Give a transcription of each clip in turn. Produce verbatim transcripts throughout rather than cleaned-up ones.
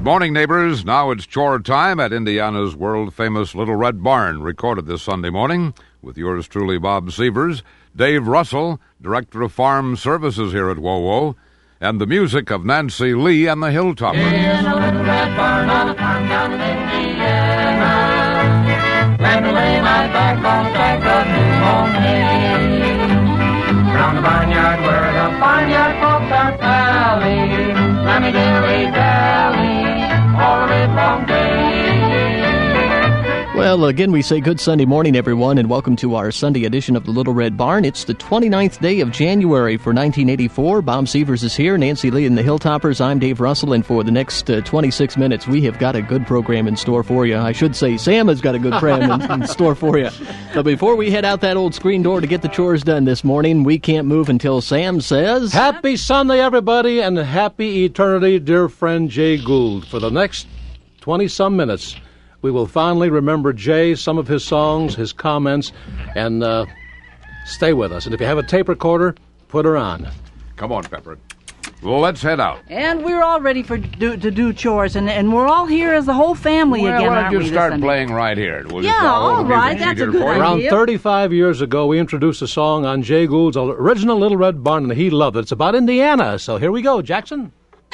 morning, neighbors. Now it's chore time at Indiana's world-famous Little Red Barn, recorded this Sunday morning with yours truly, Bob Severs, Dave Russell, Director of Farm Services here at WoWo, and the music of Nancy Lee and the Hilltoppers. In a little red barn on a farm down in Indiana, let me lay my back on a stack of new homemade. Round the barnyard where the barnyard folks are pally, let me dilly-dally all the live long day. Well, again, we say good Sunday morning, everyone, and welcome to our Sunday edition of the Little Red Barn. It's the twenty-ninth day of January for nineteen eighty-four. Bob Severs is here, Nancy Lee and the Hilltoppers. I'm Dave Russell, and for the next uh, twenty-six minutes, we have got a good program in store for you. I should say Sam has got a good program in, in store for you. But before we head out that old screen door to get the chores done this morning, we can't move until Sam says... Happy Sunday, everybody, and happy eternity, dear friend Jay Gould. For the next twenty-some minutes... we will finally remember Jay, some of his songs, his comments, and uh, stay with us. And if you have a tape recorder, put her on. Come on, Pepper. Well, let's head out. And we're all ready for do, to do chores, and, and we're all here as the whole family well, again, why aren't don't we? you start this playing right here? We'll yeah, just all all right, that's a good idea. Around thirty-five years ago, we introduced a song on Jay Gould's original Little Red Barn, and he loved it. It's about Indiana, so here we go, Jackson.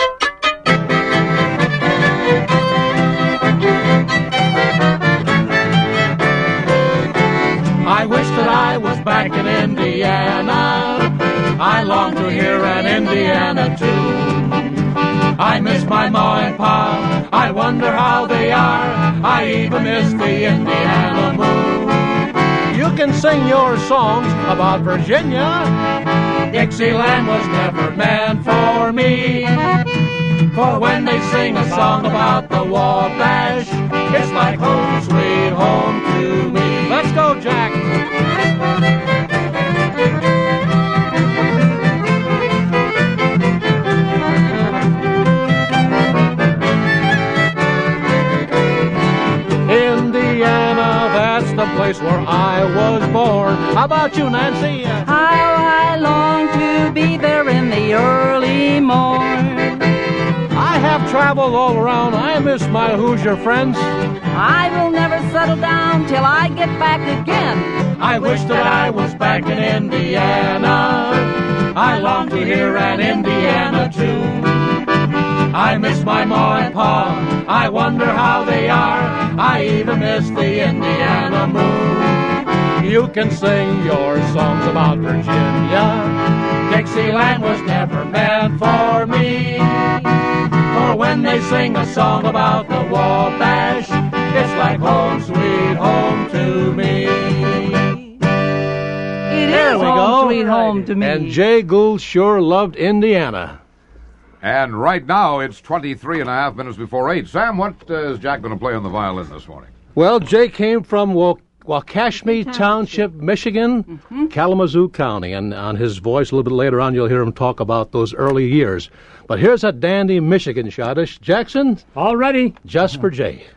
I wish that I was back in Indiana. I long to hear an Indiana tune. I miss my ma and pa. I wonder how they are. I even miss the Indiana moon. You can sing your songs about Virginia. Dixieland was never meant for me. For when they sing a song about the Wabash, it's like home sweet home to me. Let's go, Jack. Indiana, that's the place where I was born. How about you, Nancy? How I long to be there in the early morn. I have traveled all around. I miss my Hoosier friends. I will never settle down till I get back again. I wish that I was back in Indiana. I long to hear an Indiana tune. I miss my ma and pa. I wonder how they are. I even miss the Indiana moon. You can sing your songs about Virginia. Dixieland was never meant for me. For when they sing a song about the Wabash, it's like home sweet home to me. It There is we home go. sweet home to me. And Jay Gould sure loved Indiana. And right now, it's twenty-three and a half minutes before eight. Sam, what uh, is Jack going to play on the violin this morning? Well, Jay came from Wal- Waukesha Township, Michigan, mm-hmm. Kalamazoo County. And on his voice, a little bit later on, you'll hear him talk about those early years. But here's a dandy Michigan shottish. Jackson? All ready. Just for Jay.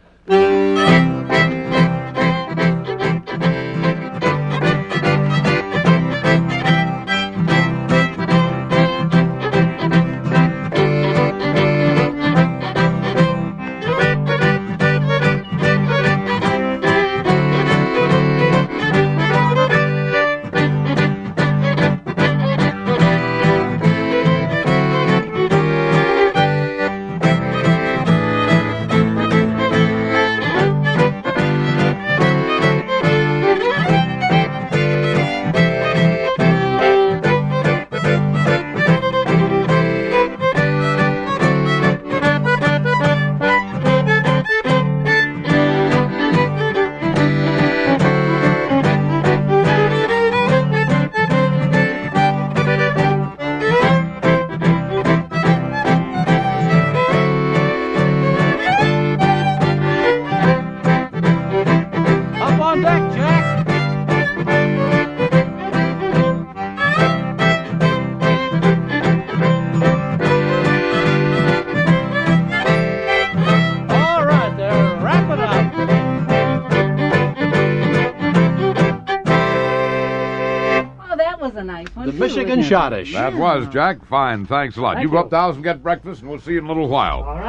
Michigan Schottish. That was, Jack. Fine. Thanks a lot. Thank you go you. up the house and get breakfast, and we'll see you in a little while. All right.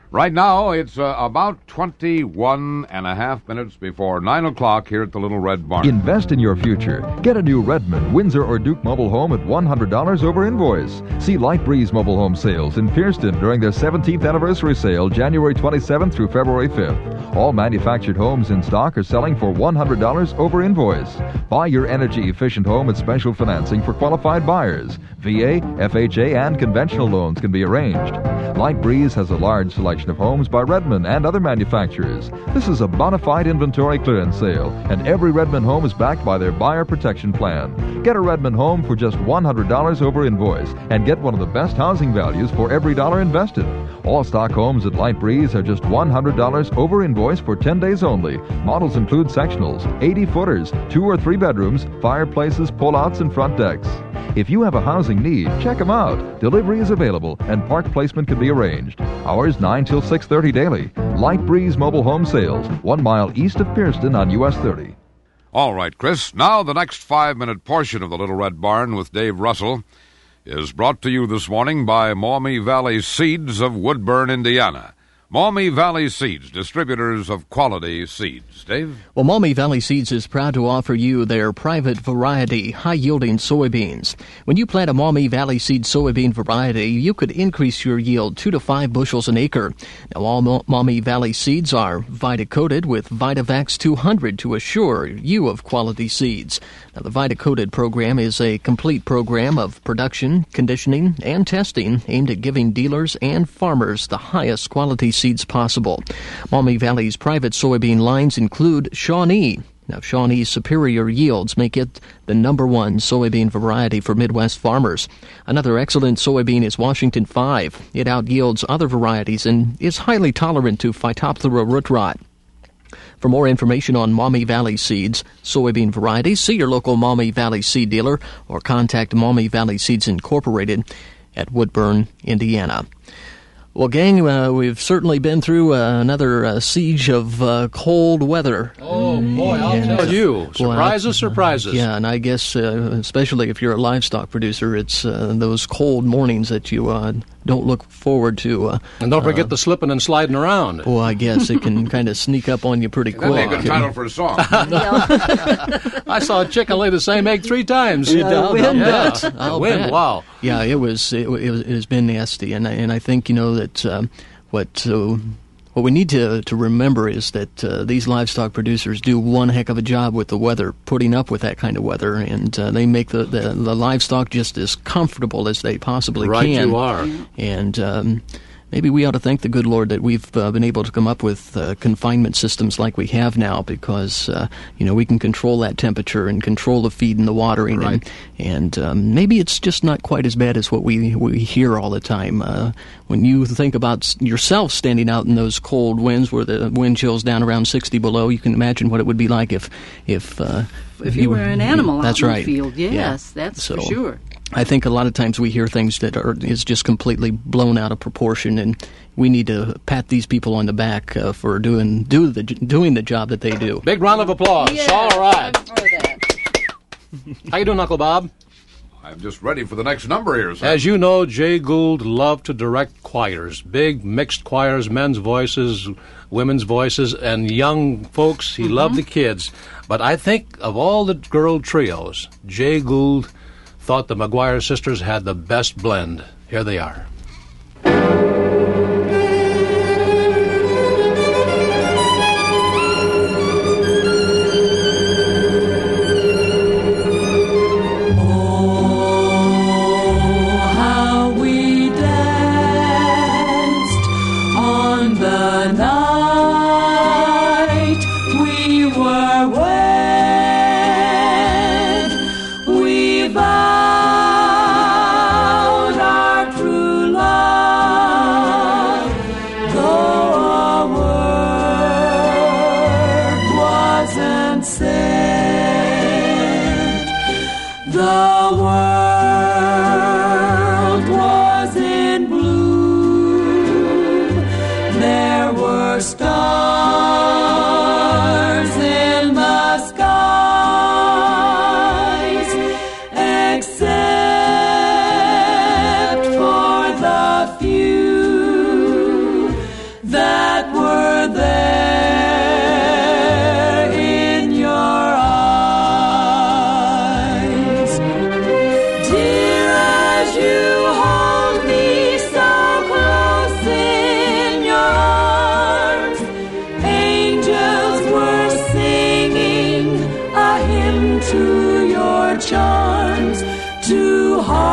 Right now, it's uh, about twenty-one and a half minutes before nine o'clock here at the Little Red Barn. Invest in your future. Get a new Redmond, Windsor, or Duke mobile home at one hundred dollars over invoice. See Light Breeze Mobile Home Sales in Pearston during their seventeenth anniversary sale, January twenty-seventh through February fifth. All manufactured homes in stock are selling for one hundred dollars over invoice. Buy your energy-efficient home at special financing for qualified buyers. V A, F H A, and conventional loans can be arranged. Light Breeze has a large selection of homes by Redmond and other manufacturers. This is a bona fide inventory clearance sale, and every Redmond home is backed by their buyer protection plan. Get a Redmond home for just one hundred dollars over invoice and get one of the best housing values for every dollar invested. All stock homes at Light Breeze are just one hundred dollars over invoice for ten days only. Models include sectionals, eighty-footers, two or three bedrooms, fireplaces, pull-outs, and front decks. If you have a housing need, check them out. Delivery is available and park placement can be arranged. Hours nine till six thirty daily. Light Breeze Mobile Home Sales, one mile east of Pearston on U S thirty. All right, Chris. Now the next five-minute portion of the Little Red Barn with Dave Russell is brought to you this morning by Maumee Valley Seeds of Woodburn, Indiana. Maumee Valley Seeds, distributors of quality seeds. Dave? Well, Maumee Valley Seeds is proud to offer you their private variety, high-yielding soybeans. When you plant a Maumee Valley Seed soybean variety, you could increase your yield two to five bushels an acre. Now, all Ma- Maumee Valley Seeds are Vita-coated with Vitavax two hundred to assure you of quality seeds. Now, the Vita-coated program is a complete program of production, conditioning, and testing aimed at giving dealers and farmers the highest quality seeds possible. Maumee Valley's private soybean lines include Shawnee. Now, Shawnee's superior yields make it the number one soybean variety for Midwest farmers. Another excellent soybean is Washington five. It outyields other varieties and is highly tolerant to Phytophthora root rot. For more information on Maumee Valley Seeds, soybean varieties, see your local Maumee Valley Seed dealer or contact Maumee Valley Seeds Incorporated at Woodburn, Indiana. Well, gang, uh, we've certainly been through uh, another uh, siege of uh, cold weather. Oh, boy, I'll And, tell you. Surprises, well, surprises. Yeah, and I guess, uh, especially if you're a livestock producer, it's uh, those cold mornings that you uh, don't look forward to. Uh, And don't forget the slipping and sliding around. well, I guess it can kind of sneak up on you pretty quick. That'd be a good title for a song. I saw a chicken lay the same egg three times. You I'll wind, bet. yeah. I'll wind, bet. wow. Yeah, it was. It, it, was- it has been nasty, and I- and I think you know that um, what uh, what we need to to remember is that uh, these livestock producers do one heck of a job with the weather, putting up with that kind of weather, and uh, they make the, the the livestock just as comfortable as they possibly Right can. you are. And um, maybe we ought to thank the good Lord that we've uh, been able to come up with uh, confinement systems like we have now, because uh, you know we can control that temperature and control the feed and the watering, Right. and, and um, maybe it's just not quite as bad as what we we hear all the time. Uh, when you think about s- yourself standing out in those cold winds, where the wind chill's down around sixty below, you can imagine what it would be like if if uh, If you were an animal That's out right. in the field, yes, Yeah. that's So, for sure. I think a lot of times we hear things that are is just completely blown out of proportion, and we need to pat these people on the back uh, for doing do the doing the job that they do. Big round of applause. Yes, All right. I'm for that. How you doing, Uncle Bob? I'm just ready for the next number here, sir. As you know, Jay Gould loved to direct choirs, big mixed choirs, men's voices, women's voices, and young folks. He loved the kids. But I think of all the girl trios, Jay Gould thought the McGuire sisters had the best blend. Here they are. How we danced on the night we were wed. We vowed our true love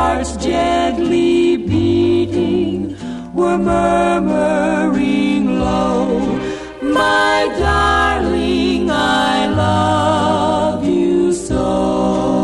hearts gently beating were murmuring low, my darling, I love you so.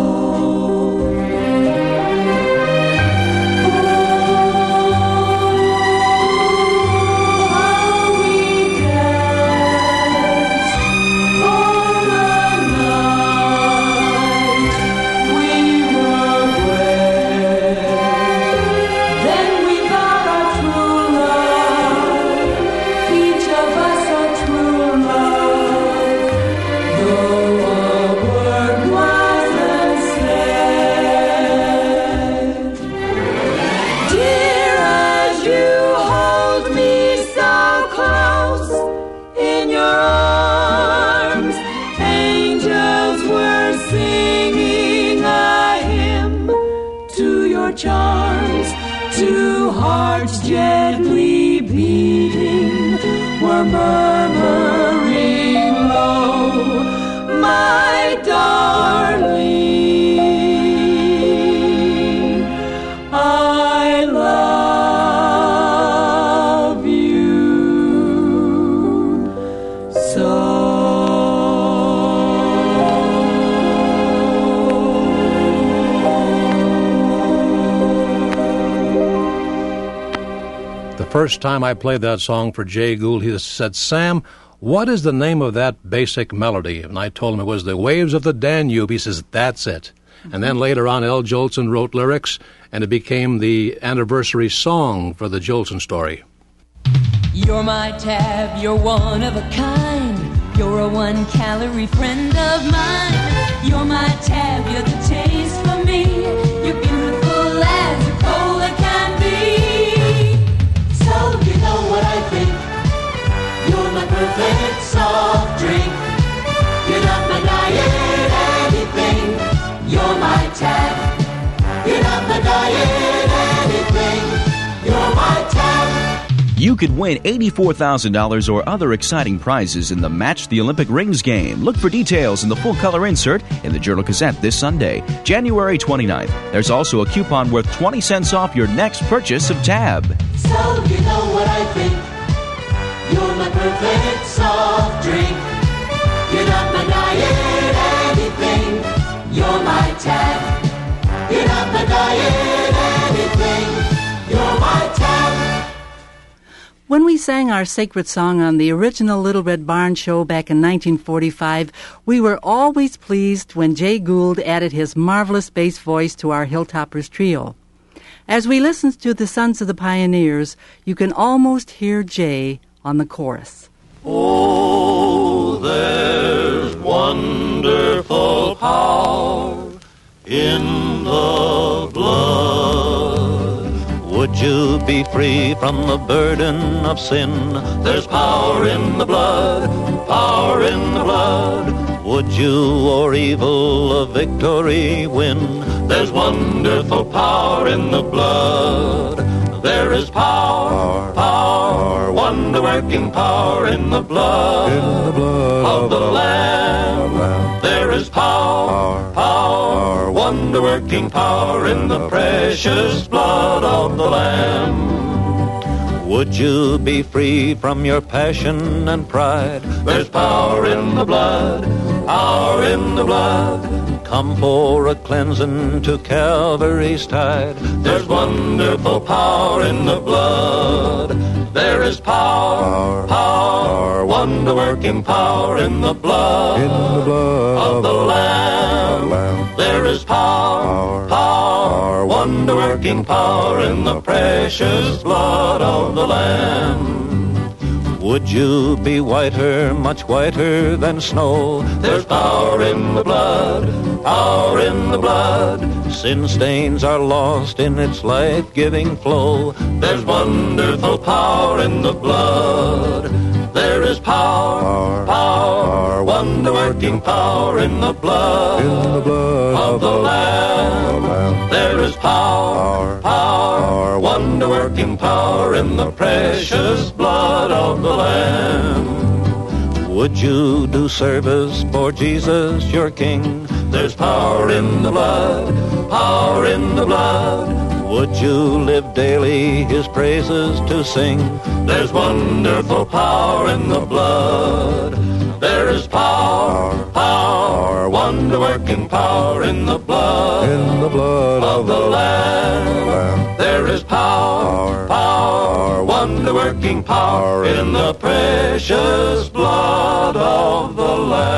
Charms, two hearts gently beating were murmuring low, my darling, I love you so. First time I played that song for Jay Gould, he said, Sam, what is the name of that basic melody? And I told him it was The Waves of the Danube. He says, that's it. Mm-hmm. And then later on, L. Jolson wrote lyrics, and it became the anniversary song for the Jolson story. You're my tab, you're one of a kind. You're a one-calorie friend of mine. You're my tab, you're the taste for me. You're beautiful as a cola can be. So you know what I think. You're my perfect soft drink. You're not my diet anything. You're my tab. You're not my diet anything. You're my tab. You could win eighty-four thousand dollars or other exciting prizes in the Match the Olympic Rings game. Look for details in the full-color insert in the Journal-Gazette this Sunday, January twenty-ninth. There's also a coupon worth twenty cents off your next purchase of Tab. So you know what I think. You're my perfect soft drink. You're not my diet anything. You're my Tab. You're not my diet anything. You're my Tab. When we sang our sacred song on the original Little Red Barn show back in nineteen forty-five, we were always pleased when Jay Gould added his marvelous bass voice to our Hilltoppers trio. As we listened to the Sons of the Pioneers, you can almost hear Jay on the chorus. Oh, there's wonderful power in the blood. Would you be free from the burden of sin? There's power in the blood, power in the blood. Would you or evil a victory win? There's wonderful power in the blood. There is power, power, wonder-working power in the blood, in the blood of the Lamb. There is power, power, wonder-working power in the precious blood of the Lamb. Would you be free from your passion and pride? There's power in the blood, power in the blood. Come for a cleansing to Calvary's tide. There's wonderful power in the blood. There is power, power, wonder-working power in the blood, in the blood of the Lamb. There is power, power, wonder-working power in the precious blood of the Lamb. Would you be whiter, much whiter than snow? There's power in the blood, power in the blood. Sin stains are lost in its life-giving flow. There's wonderful power in the blood. There is power, power, wonder-working power in the blood, in the blood of the Lamb. There is power, power, wonder-working power in the precious blood of the Lamb. Would you do service for Jesus, your King? There's power in the blood, power in the blood. Would you live daily his praises to sing? There's wonderful power in the blood. There is power, power, wonder-working power in the blood, in the blood of the Lamb. Lamb. There is power, power, wonder-working power in the precious blood of the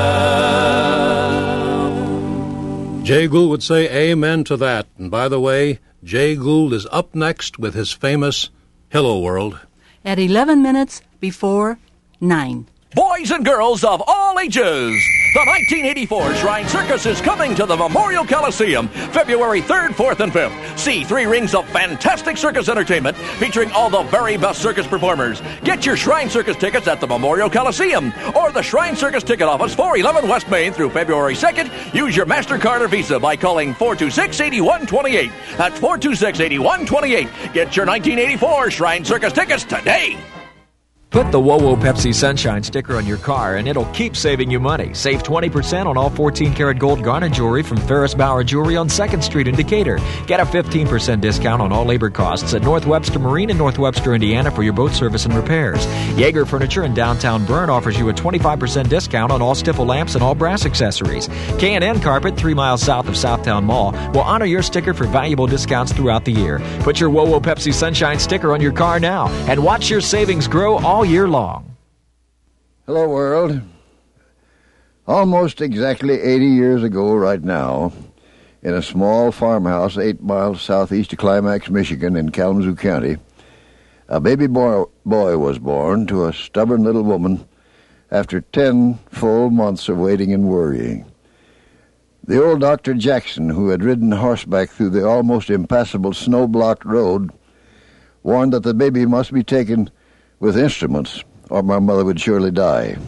Lamb. Jay Gould would say amen to that. And by the way, Jay Gould is up next with his famous Hello World. At eleven minutes before nine. Boys and girls of all ages, the nineteen eighty-four Shrine Circus is coming to the Memorial Coliseum February third, fourth, and fifth. See three rings of fantastic circus entertainment featuring all the very best circus performers. Get your Shrine Circus tickets at the Memorial Coliseum or the Shrine Circus Ticket Office, four eleven West Main through February second. Use your MasterCard or Visa by calling four two six, eight one two eight. That's four two six, eight one two eight. Get your nineteen eighty-four Shrine Circus tickets today. Put the WoWo Pepsi Sunshine sticker on your car and it'll keep saving you money. Save twenty percent on all fourteen karat gold garnet jewelry from Ferris Bauer Jewelry on second Street in Decatur. Get a fifteen percent discount on all labor costs at North Webster Marine in North Webster, Indiana for your boat service and repairs. Jaeger Furniture in downtown Bern offers you a twenty-five percent discount on all Stifel lamps and all brass accessories. K and N Carpet, three miles south of Southtown Mall, will honor your sticker for valuable discounts throughout the year. Put your WoWo Pepsi Sunshine sticker on your car now and watch your savings grow all year long. Hello, world. Almost exactly eighty years ago right now, in a small farmhouse eight miles southeast of Climax, Michigan in Kalamazoo County, a baby boy, boy was born to a stubborn little woman after ten full months of waiting and worrying. The old Doctor Jackson, who had ridden horseback through the almost impassable snow-blocked road, warned that the baby must be taken with instruments, or my mother would surely die.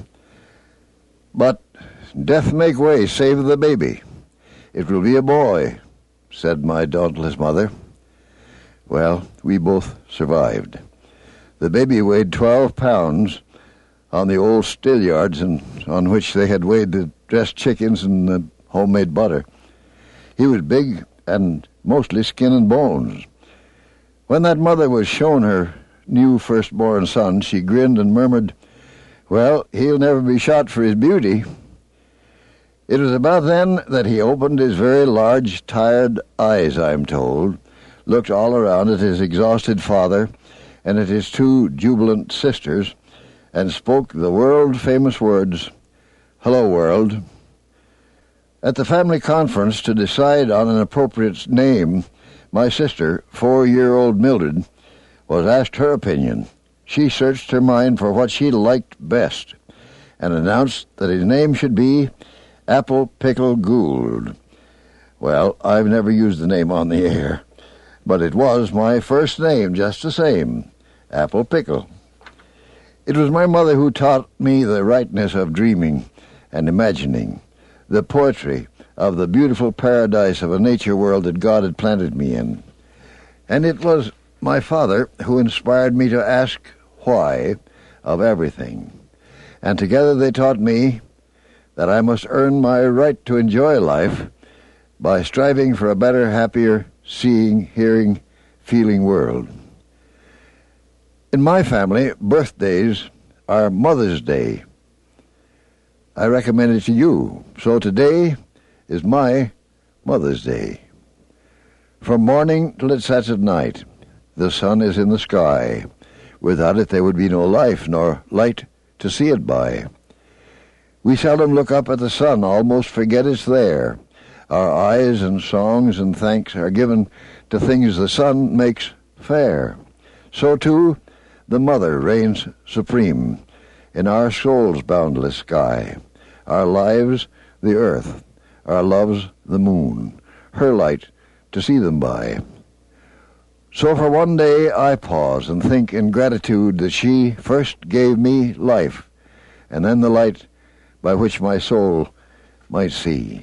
But death make way, save the baby. It will be a boy, said my dauntless mother. Well, we both survived. The baby weighed twelve pounds on the old still yards and on which they had weighed the dressed chickens and the homemade butter. He was big and mostly skin and bones. When that mother was shown her new firstborn son, she grinned and murmured, "Well, he'll never be shot for his beauty." It was about then that he opened his very large, tired eyes, I'm told, looked all around at his exhausted father and at his two jubilant sisters, and spoke the world-famous words, "Hello, world." At the family conference to decide on an appropriate name, my sister, four-year-old Mildred, was asked her opinion. She searched her mind for what she liked best and announced that his name should be Apple Pickle Gould. Well, I've never used the name on the air, but it was my first name just the same, Apple Pickle. It was my mother who taught me the rightness of dreaming and imagining, the poetry of the beautiful paradise of a nature world that God had planted me in. And it was my father who inspired me to ask why of everything. And together they taught me that I must earn my right to enjoy life by striving for a better, happier, seeing, hearing, feeling world. In my family, birthdays are Mother's Day. I recommend it to you. So today is my Mother's Day. From morning till it sets at night, the sun is in the sky. Without it there would be no life, nor light to see it by. We seldom look up at the sun, almost forget it's there. Our eyes and songs and thanks are given to things the sun makes fair. So too, the mother reigns supreme in our soul's boundless sky. Our lives, the earth, our loves, the moon, her light to see them by. So for one day I pause and think in gratitude that she first gave me life, and then the light by which my soul might see.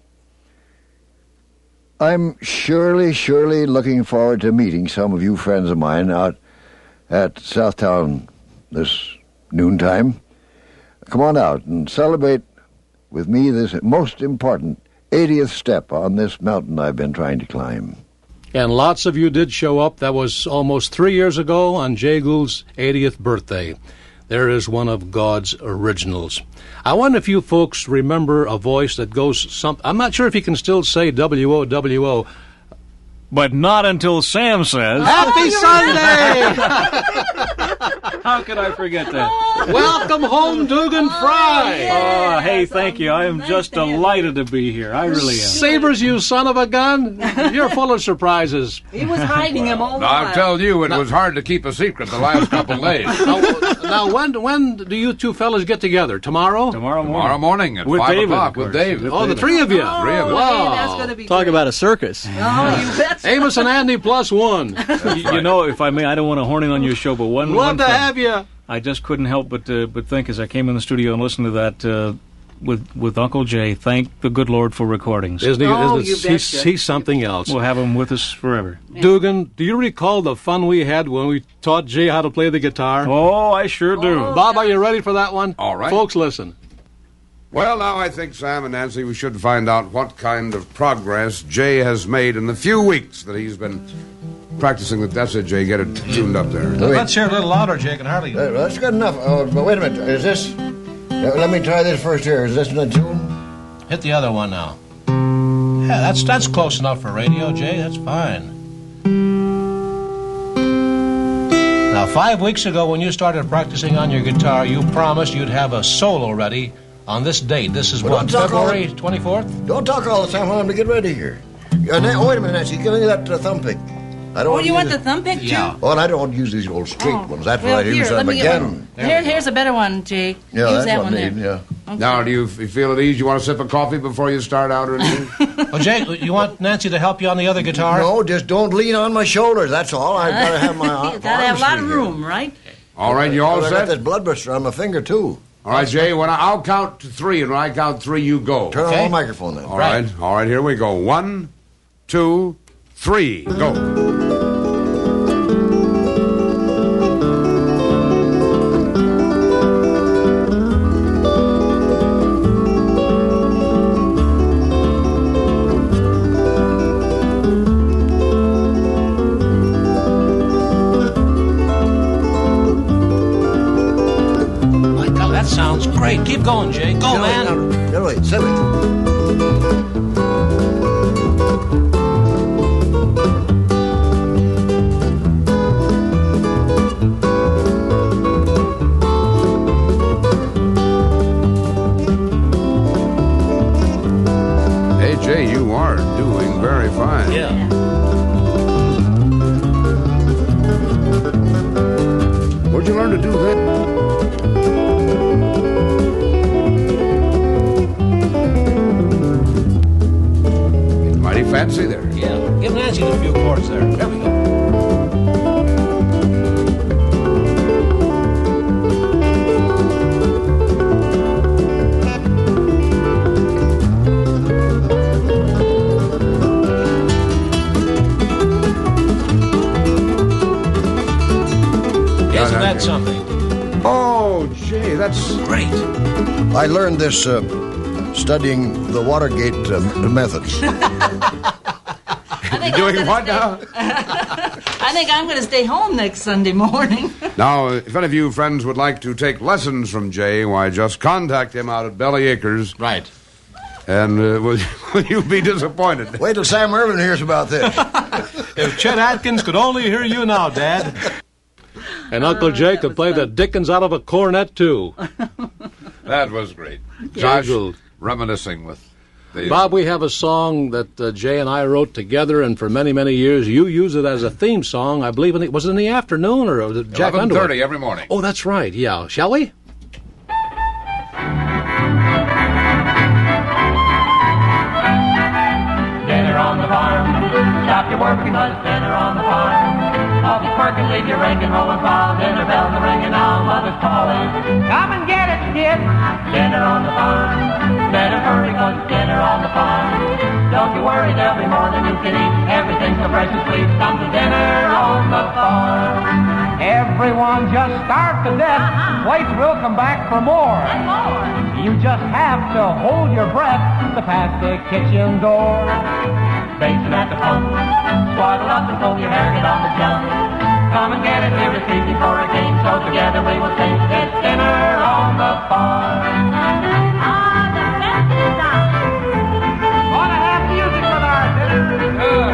I'm surely, surely looking forward to meeting some of you friends of mine out at Southtown this noontime. Come on out and celebrate with me this most important eightieth step on this mountain I've been trying to climb. And lots of you did show up. That was almost three years ago on Jay Gould's eightieth birthday. There is one of God's originals. I wonder if you folks remember a voice that goes some. I'm not sure if you can still say W O W O. But not until Sam says, Happy Sunday! How could I forget that? Welcome home, Dugan Fry! Oh, hey, thank you. I am just delighted to be here. I really am. Sabers, you son of a gun! You're full of surprises. He was hiding them all the Now, while. I'll tell you, it was hard to keep a secret the last couple days. Now, now when when do you two fellas get together? Tomorrow? Tomorrow morning. Tomorrow morning at With five David, o'clock of with course. David. Oh, the three of you. Oh, Three of us. Wow. hey, that's going to be Talk great. about a circus. Oh, you bet. Amos and Andy plus one. You, you know, if I may, I don't want to horn in on your show, but one, Love one to thing have you. I just couldn't help but uh, but think as I came in the studio and listened to that uh, with with Uncle Jay. Thank the good Lord for recordings. Isn't he? Oh, isn't you it- he's, betcha. he's something else. We'll have him with us forever. Dugan, do you recall the fun we had when we taught Jay how to play the guitar? Oh, I sure do. Oh. Bob, are you ready for that one? All right. Folks, listen. Well, now I think, Sam and Nancy, we should find out what kind of progress Jay has made in the few weeks that he's been practicing. The, that's it, Jay. Get it tuned up there. Let's hear a little louder, Jay. I can hardly. Uh, that's good enough. Oh, but wait a minute. Is this... Uh, let me try this first here. Is this in the tune? Hit the other one now. Yeah, that's that's close enough for radio, Jay. That's fine. Now, five weeks ago, when you started practicing on your guitar, you promised you'd have a solo ready on this date. This is Well, what, don't talk all- February twenty-fourth? Don't talk all the time while I'm to get ready here. Uh, Na- oh, wait a minute, Nancy. Give me that uh, thumb pick. I don't Oh, want you to want use the thumb pick, too? Yeah. Oh, and I don't use these old straight Oh. ones. That's Well, what I here, use let them me get again. one. Here, here's a better one, Jake. Yeah, Use that's that what one I there. need, yeah. Okay. Now, do you, f- you feel at ease? You want a sip of coffee before you start out or anything? Oh, Jay, you want Nancy to help you on the other guitar? No, just don't lean on my shoulders. That's all. I've got to have my arm. You gotta have a lot of arms free here. room, right? All right, you all Well, I got set? this blood buster on my finger, too. All right, Jay, when I, I'll count to three, and when I count three, you go. Turn Okay. on the microphone, then. All right. All right, here we go. One, two, three, go. My God, that sounds great. Keep going, Jay. Go, Get away, man. now. Get away. Sit me. Hey, Jay, you are doing very fine. Yeah. Where'd you learn to do that? Mighty fancy there. Yeah. Give Nancy a few chords there. There we go. Isn't that something? Oh, Jay, that's great. I learned this uh, studying the Watergate uh, methods. I think doing I'm gonna what stay- now? I think I'm going to stay home next Sunday morning. Now, if any of you friends would like to take lessons from Jay, why, just contact him out at Belly Acres. Right. And uh, will, will you be disappointed? Wait till Sam Irvin hears about this. If Chet Atkins could only hear you now, Dad. And Uncle Jay could play the dickens out of a cornet, too. That was great. Jay Josh, Gould. reminiscing with the... Bob, we have a song that uh, Jay and I wrote together, and for many, many years, you use it as a theme song. I believe in the, was it in the afternoon or was it Jack eleven Underwood? thirty every morning. Oh, that's right. Yeah. Shall we? Dinner on the farm. Stop your work because dinner on the farm. Off your work and leave your raking home and foul. Dinner bells are ringing now, mother's calling. Come and get it, kid. Dinner on the farm. Better hurry because dinner on the farm. Don't you worry, there'll be more than you can eat. Everything's so fresh and sweet. Come to dinner on the farm. Every everyone just starve to death, plates will come back for more. You just have to hold your breath to pass the kitchen door. Basin at the pump, swaddle up and pull your hair, get on the jump. Come and get it here this evening for a game, so together we will sing this dinner on the farm. Ah, the best is on. Want to have music with our dinner? Good.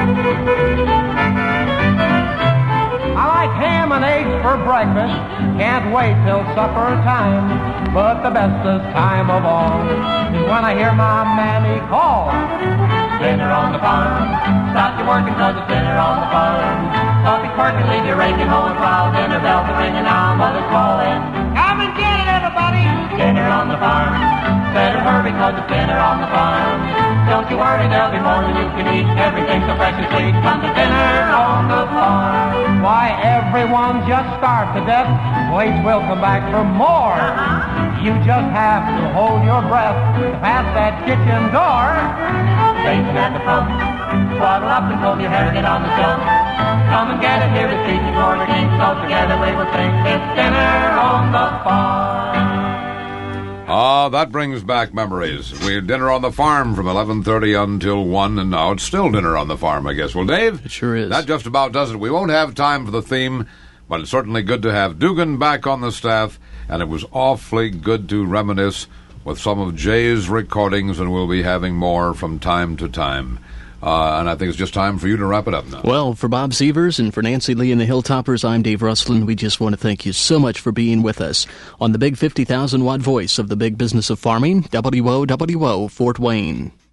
I like ham and eggs for breakfast, can't wait till supper time. But the bestest time of all is when I hear my mammy call. Dinner on the farm, stop your working cause it's dinner on the farm. Coffee perking, leave your raking home while dinner bells are ringing now, mother's calling. Come and get it, everybody! Dinner on the farm, better hurry cause it's dinner on the farm. Don't you worry, there'll be more than you can eat. Everything's so fresh and sweet, come to dinner on the farm. Why, everyone just starved to death, plates will come back for more. You just have to hold your breath to pass that kitchen door. Basin at the pump, swaddle up and pull your hair, get on the jump. Come and get it here this evening for the king, so together we will sing this dinner on the farm. Ah, that brings back memories. We had dinner on the farm from eleven thirty until one, and now it's still dinner on the farm, I guess. Well, Dave? It sure is. That just about does it. We won't have time for the theme, but it's certainly good to have Dugan back on the staff, and it was awfully good to reminisce with some of Jay's recordings, and we'll be having more from time to time. Uh, and I think it's just time for you to wrap it up now. Well, for Bob Sievers and for Nancy Lee and the Hilltoppers, I'm Dave Russell, and we just want to thank you so much for being with us on the big fifty thousand watt voice of the big business of farming, W O W O, Fort Wayne.